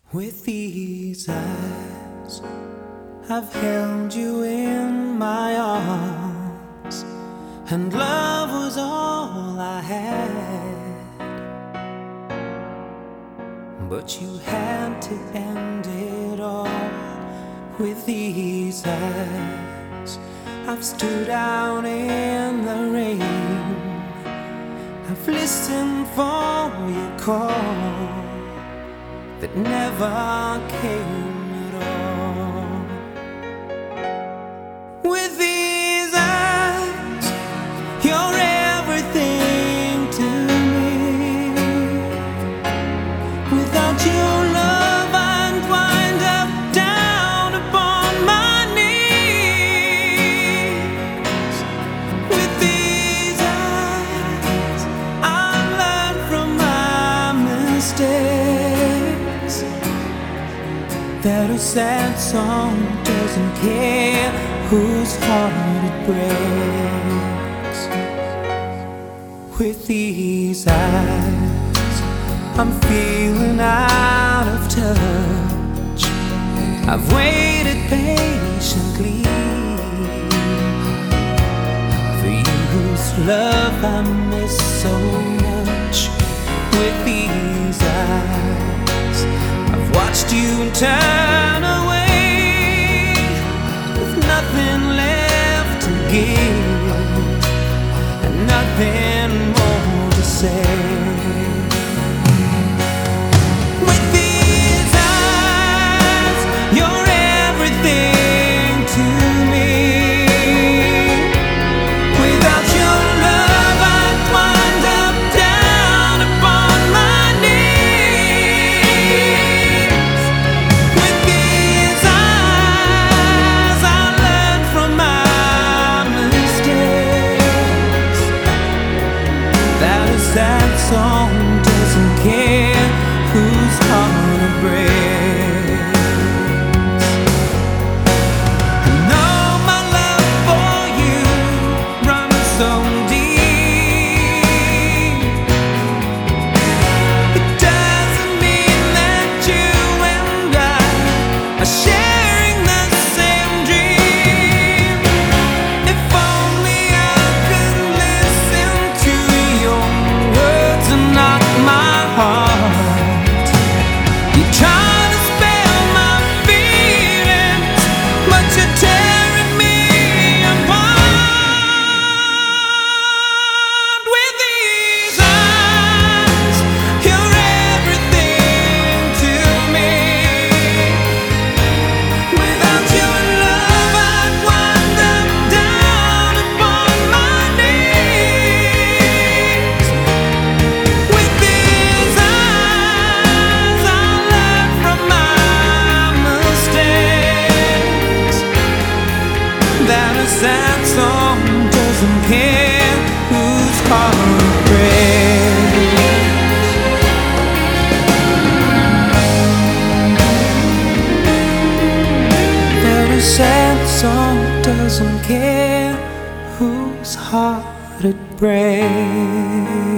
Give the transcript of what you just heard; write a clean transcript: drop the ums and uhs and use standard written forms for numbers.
With these eyes, I've held you in my arms, and love was all I had. But you had to end it all. With these eyes, I've stood out in the rain. I've listened for your call that never came at all. With these eyes, you're everything to me. Without your love, I'd wind up down upon my knees. With these eyes, I learned from my mistakes that a sad song doesn't care whose heart it breaks. With these eyes, I'm feeling out of touch. I've waited patiently for you whose love I miss so much. With these eyes, I've watched you turn away with nothing left to give and nothing more to say. With these eyes, you're everything to me. Without your love, I'd wind up down upon my knees. With these eyes, I learned from my mistakes that a sad song doesn't care whose heart it breaks. I know my love for you runs so deep. It doesn't mean that you and I are sharing the same dream. If only I could listen to your words and not my heart. You try to spell my feelings, but you're tearing me apart. With these eyes, you're everything to me. Without your love, I'd wind up down upon my knees. With these eyes, I learned from my mistakes that a sad song doesn't care whose heart it breaks. That a sad song doesn't care whose heart it breaks.